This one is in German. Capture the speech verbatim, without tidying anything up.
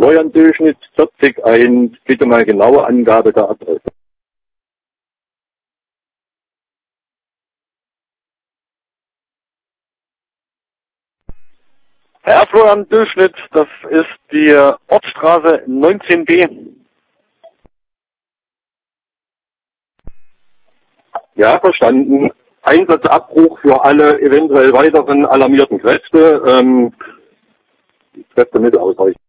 Florian Durchschnitt vierzig eins, bitte mal genaue Angabe der Adresse. Herr Florian Durchschnitt, das ist die Ortsstraße neunzehn b. Ja, verstanden. Einsatzabbruch für alle eventuell weiteren alarmierten Kräfte. Ähm, Kräfte mit ausreichen.